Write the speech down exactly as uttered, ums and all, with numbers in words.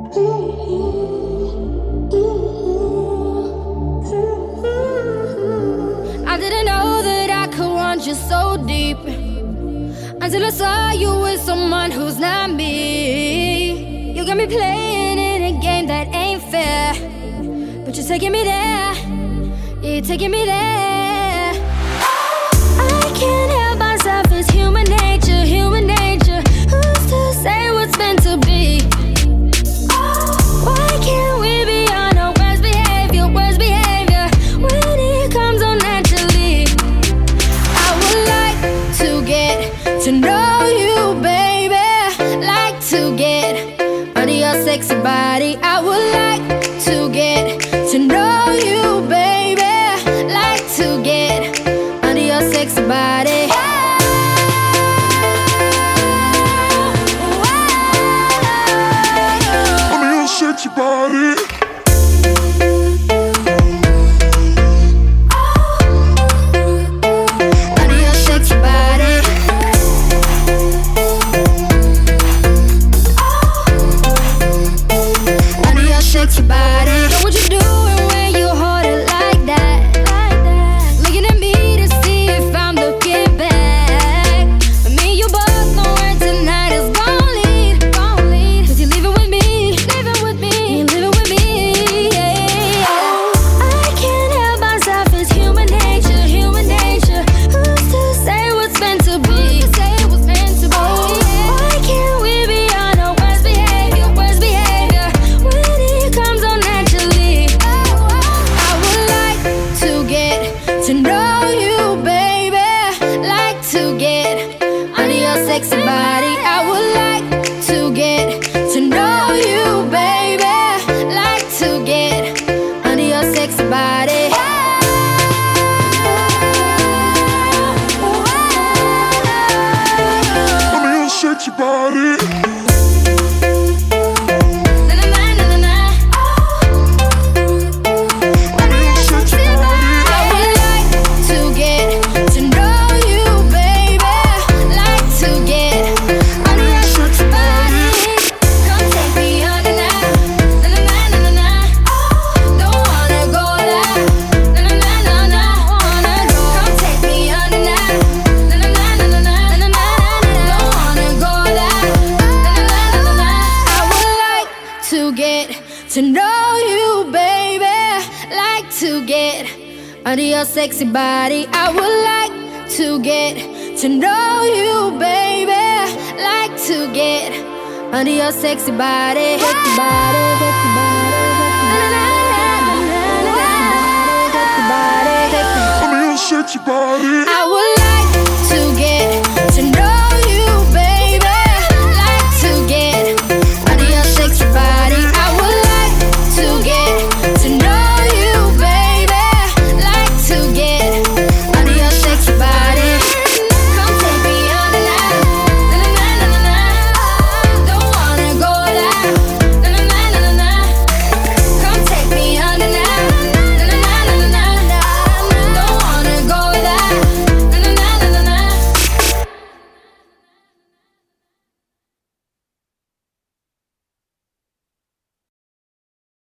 I didn't know that I could want you so deep until I saw you with someone who's not me. You got me playing in a game that ain't fair, but you're taking me there. Yeah, you're taking me there. I can't help myself, it's human nature, human nature. Who's to say what's meant to be? Why can't we be on our worst behavior, worst behavior when it comes on naturally? I would like to get to know you, baby. Like to get under your sexy body. I would like to get to know you, baby. Like to get under your sexy body. Under your sexy body. Sexy body. To know you, baby. Like to get under your sexy body. I would like to get to know you, baby. Like to get under your sexy body. Sexy body, sexy body, sexy body, sexy body. Under your sexy body. I would